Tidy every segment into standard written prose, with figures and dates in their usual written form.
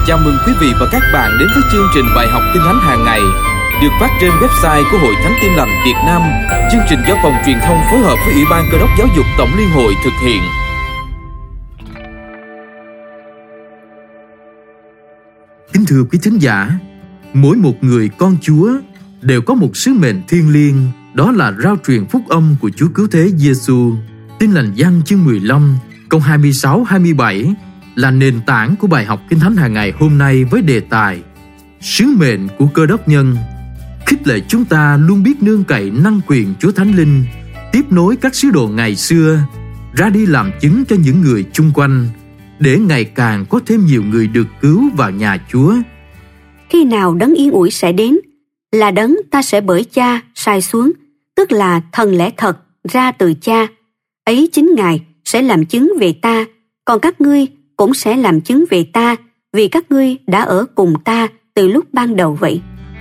Chào mừng quý vị và các bạn đến với chương trình bài học Kinh Thánh hàng ngày được phát trên website của Hội Thánh Tin Lành Việt Nam. Chương trình do phòng truyền thông phối hợp với Ủy ban Cơ đốc Giáo dục Tổng Liên hội thực hiện. Kính thưa quý thính giả, mỗi một người con Chúa đều có một sứ mệnh thiêng liêng, đó là rao truyền phúc âm của Chúa Cứu Thế Giêsu. Tin Lành Giăng chương 15, câu 26-27 là nền tảng của bài học Kinh Thánh hàng ngày hôm nay với đề tài Sứ mệnh của Cơ đốc nhân, khích lệ chúng ta luôn biết nương cậy năng quyền Chúa Thánh Linh, tiếp nối các sứ đồ ngày xưa, ra đi làm chứng cho những người chung quanh, để ngày càng có thêm nhiều người được cứu vào nhà Chúa. Khi nào đấng yên ủi sẽ đến, là đấng ta sẽ bởi Cha sai xuống, tức là thần lẽ thật ra từ Cha. Ấy chính Ngài sẽ làm chứng về ta, còn các ngươi cũng sẽ làm chứng về ta, vì các ngươi đã ở cùng ta từ lúc ban đầu vậy.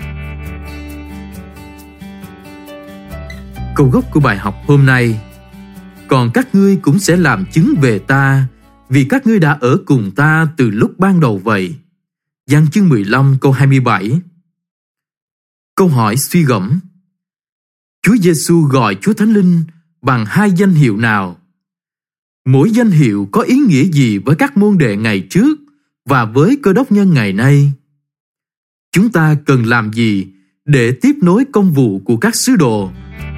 Câu gốc của bài học hôm nay: còn các ngươi cũng sẽ làm chứng về ta, vì các ngươi đã ở cùng ta từ lúc ban đầu vậy. Giăng chương 15 câu 27. Câu hỏi suy gẫm: Chúa Giêsu gọi Chúa Thánh Linh bằng hai danh hiệu nào? Mỗi danh hiệu có ý nghĩa gì với các môn đệ ngày trước và với cơ đốc nhân ngày nay? Chúng ta cần làm gì để tiếp nối công vụ của các sứ đồ?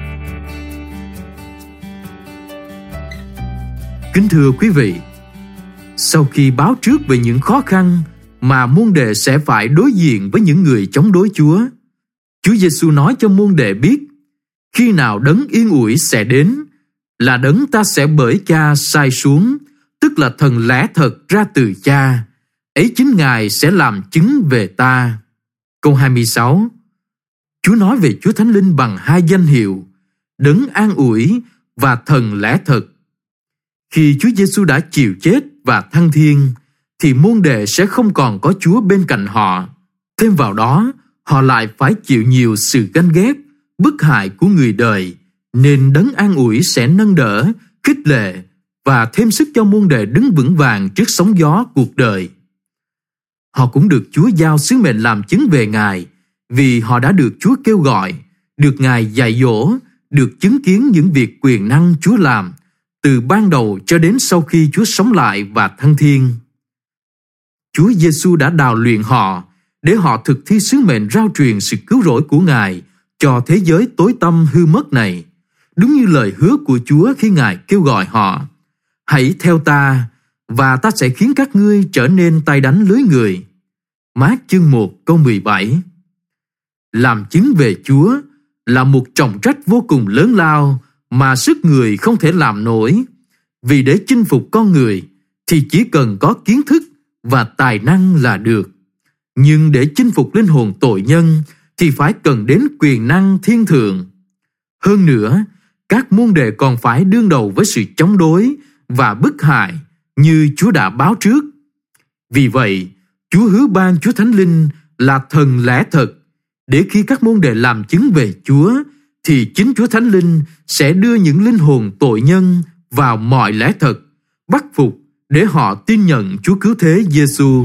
Kính thưa quý vị, sau khi báo trước về những khó khăn mà môn đệ sẽ phải đối diện với những người chống đối Chúa, Chúa Giêsu nói cho môn đệ biết khi nào đấng yên ủi sẽ đến, là đấng ta sẽ bởi Cha sai xuống, tức là thần lẽ thật ra từ Cha. Ấy chính Ngài sẽ làm chứng về ta. Câu 26. Chúa nói về Chúa Thánh Linh bằng hai danh hiệu, đấng an ủi và thần lẽ thật. Khi Chúa Giêsu đã chịu chết và thăng thiên, thì môn đệ sẽ không còn có Chúa bên cạnh họ. Thêm vào đó, họ lại phải chịu nhiều sự ganh ghét, bức hại của người đời, nên đấng an ủi sẽ nâng đỡ, khích lệ và thêm sức cho môn đệ đứng vững vàng trước sóng gió cuộc đời. Họ cũng được Chúa giao sứ mệnh làm chứng về Ngài, vì họ đã được Chúa kêu gọi, được Ngài dạy dỗ, được chứng kiến những việc quyền năng Chúa làm, từ ban đầu cho đến sau khi Chúa sống lại và thăng thiên. Chúa Giêsu đã đào luyện họ, để họ thực thi sứ mệnh rao truyền sự cứu rỗi của Ngài cho thế giới tối tăm hư mất này, đúng như lời hứa của Chúa khi Ngài kêu gọi họ: hãy theo ta, và ta sẽ khiến các ngươi trở nên tay đánh lưới người. Mác chương 1 câu 17. Làm chứng về Chúa là một trọng trách vô cùng lớn lao mà sức người không thể làm nổi, vì để chinh phục con người thì chỉ cần có kiến thức và tài năng là được. Nhưng để chinh phục linh hồn tội nhân thì phải cần đến quyền năng thiên thượng. Hơn nữa, các môn đệ còn phải đương đầu với sự chống đối và bức hại như Chúa đã báo trước. Vì vậy, Chúa hứa ban Chúa Thánh Linh là thần lẽ thật, để khi các môn đệ làm chứng về Chúa, thì chính Chúa Thánh Linh sẽ đưa những linh hồn tội nhân vào mọi lẽ thật, bắt phục để họ tin nhận Chúa Cứu Thế Giêsu.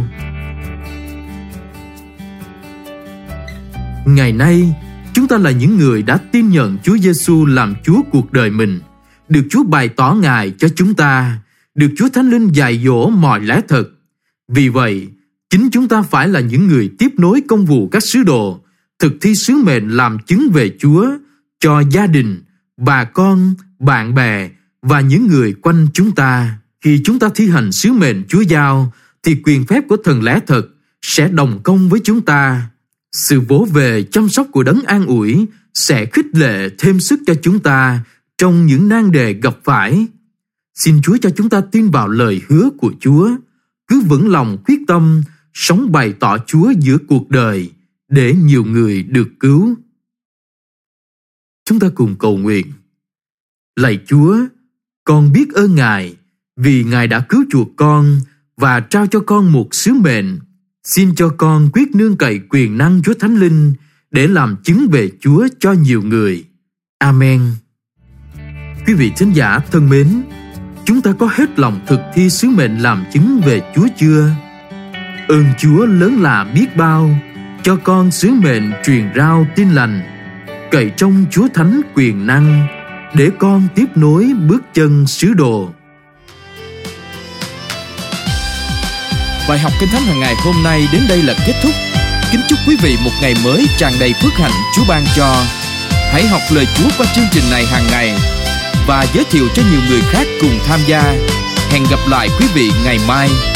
Ngày nay, chúng ta là những người đã tin nhận Chúa Giêsu làm Chúa cuộc đời mình, được Chúa bày tỏ Ngài cho chúng ta, được Chúa Thánh Linh dạy dỗ mọi lẽ thật. Vì vậy, chính chúng ta phải là những người tiếp nối công vụ các sứ đồ, thực thi sứ mệnh làm chứng về Chúa cho gia đình, bà con, bạn bè và những người quanh chúng ta. Khi chúng ta thi hành sứ mệnh Chúa giao, thì quyền phép của thần lẽ thật sẽ đồng công với chúng ta. Sự vỗ về chăm sóc của đấng an ủi sẽ khích lệ thêm sức cho chúng ta trong những nan đề gặp phải. Xin Chúa cho chúng ta tin vào lời hứa của Chúa, cứ vững lòng quyết tâm sống bày tỏ Chúa giữa cuộc đời để nhiều người được cứu. Chúng ta cùng cầu nguyện. Lạy Chúa, con biết ơn Ngài vì Ngài đã cứu chuộc con và trao cho con một sứ mệnh. Xin cho con quyết nương cậy quyền năng Chúa Thánh Linh để làm chứng về Chúa cho nhiều người. Amen. Quý vị thính giả thân mến, chúng ta có hết lòng thực thi sứ mệnh làm chứng về Chúa chưa? Ơn Chúa lớn lạ biết bao, cho con sứ mệnh truyền rao tin lành. Cậy trong Chúa Thánh quyền năng, để con tiếp nối bước chân sứ đồ. Bài học Kinh Thánh hàng ngày hôm nay đến đây là kết thúc. Kính chúc quý vị một ngày mới tràn đầy phước hạnh Chúa ban cho. Hãy học lời Chúa qua chương trình này hàng ngày và giới thiệu cho nhiều người khác cùng tham gia. Hẹn gặp lại quý vị ngày mai.